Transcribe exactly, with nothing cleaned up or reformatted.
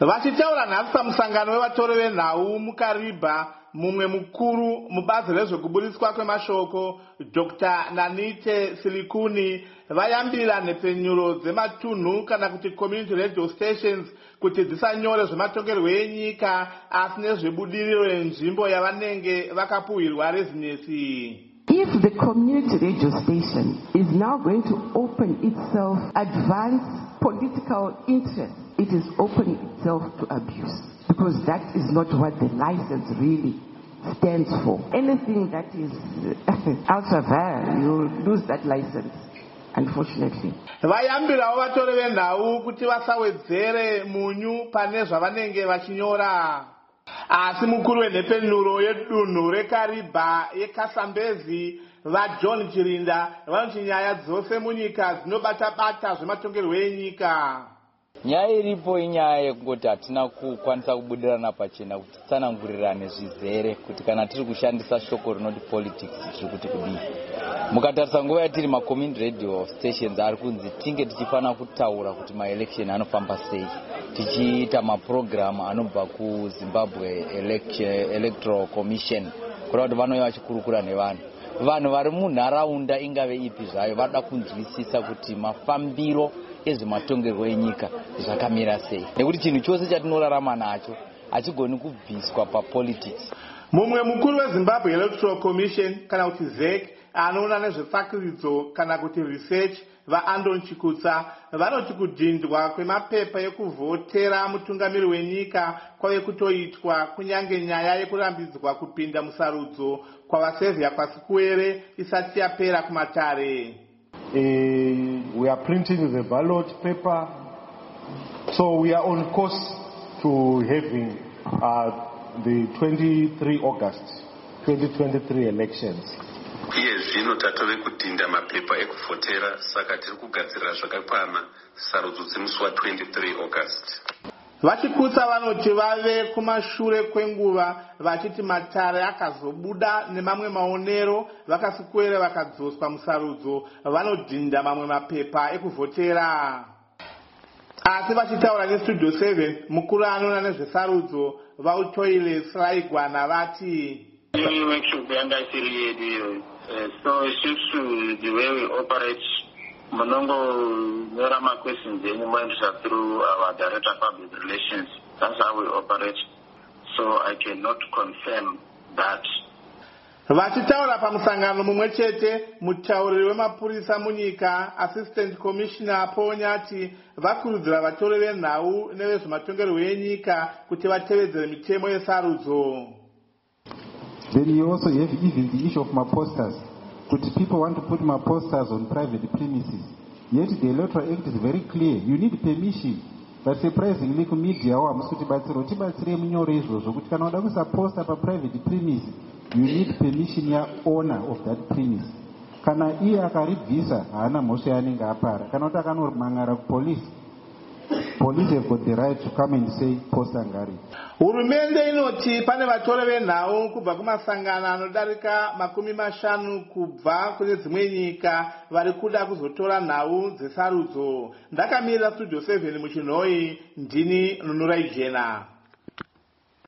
Vachitaura nhasi pamusangano wevatori venhau muKariba, mumwe mukuru mubazi rezvekuburitswa kwemashoko Doctor Nanite Silikuni vayambira nhepenyuro dzematunhu kana kuti community radio stations kuti dzisanyore zvematongerwo enyika asi nezvebudiriro yenzvimbo yavanenge vakapuhwirwa rezinesi. If the community radio station is now going to open itself, advance political interest, it is opening itself to abuse, because that is not what the license really stands for. Anything that is ultra vires, you lose that license, unfortunately. Vayambirawo vatori venhau kuti vasawedzere munyu pane zvavanenge vachinyora. Asi mukuru wenhepenyuro yedunhu reKariba yeKasambezi vaJohn Chirinda vanoti nyaya dzose munyika dzinobata-bata zvematongerwo enyika. Nyaya iripo inyaya yekungoti hatina kukwanisa kubudirana pachena kuti tsanangurirane zvizere kuti kana tiri kushandisa shoko rinoti politics tiri kuti kudii. Mukatarisa nguva yatiri macommunity radio stations ari kunzi tinge tichifana kutaura kuti maelection anofamba sei, tichiita maprogram anobva kuZimbabwe Electoral Commission kureva kuti vanouya vachikurukura nevanhu. Vanhu vari munharaunda ingave ipi zvayo vanoda kunzwisisa kuti mafambiro ezvematongerwo enyika zvakamira sei, nekuti chinhu chose chatinorarama nacho hachigoni kubviswa papolitics. Mumwe mukuru weZimbabwe Electoral Commission kana kuti Z E C anoona nezvetsakiridzo kana kuti research vaAndon Chikutsa vanoti kudhindwa kwemapepa ekuvhotera mutungamiri wenyika kwave kutoitwa kunyange nyaya yekurambidzwa kupinda musarudzo kwavasevhia kwasikuwere isati yapera kumatare. Uh, we are printing the ballot paper, so we are on course to having uh, the twenty-third of August twenty twenty-three elections. Yes, zvino tatove kudhinda mapepa ekuvhotera saka tiri kugadzirira zvakakwana sarudzo dzemusi wa twenty-third of August. Vachikutsa vanoti vave kumashure kwenguva vachiti matare akazobuda nemamwe maonero vakasikuwere vakadzoswa musarudzo vanodhinda mamwe mapepa ekuvhotera. Asi vachitaura neStudio seven mukuru anoona nezvesarudzo vautoile Sraigwana vati so it seems to the way we operate Monongo there are my questions anymore through our director of public relations. That's how we operate. So I cannot confirm that. Vachitaura pamusangano mumwe chete mutauriri wemapurisa munyika Assistant Commissioner Ponyati vakurudzira vatori venhau nevezvematongerwo enyika kuti vatevedzere mitemo yesarudzo. Then you also have even the issue of my posters. But people want to put my posters on private premises. Yet the Electoral Act is very clear. You need permission. But surprisingly, the media are kuti batsiro tibatsire munyore izvozvo kuti kana uda kuisa poster pa private premise, you need permission ya owner of that premise. Kana iye akaribvisa haana mhosva yaanenge apara. Kana kuti akanomangara kupolice, police have got the right to come and say poster ngari. Hurumende inoti pane vatori venhau kubva kumasangano anodarika makumi mashanu kubva kune dzimwe nyika vari kuda kuzotora nhau dzesarudzo. Ndakamirira Studio seven muchinhoi, ndini Nunurai Jena.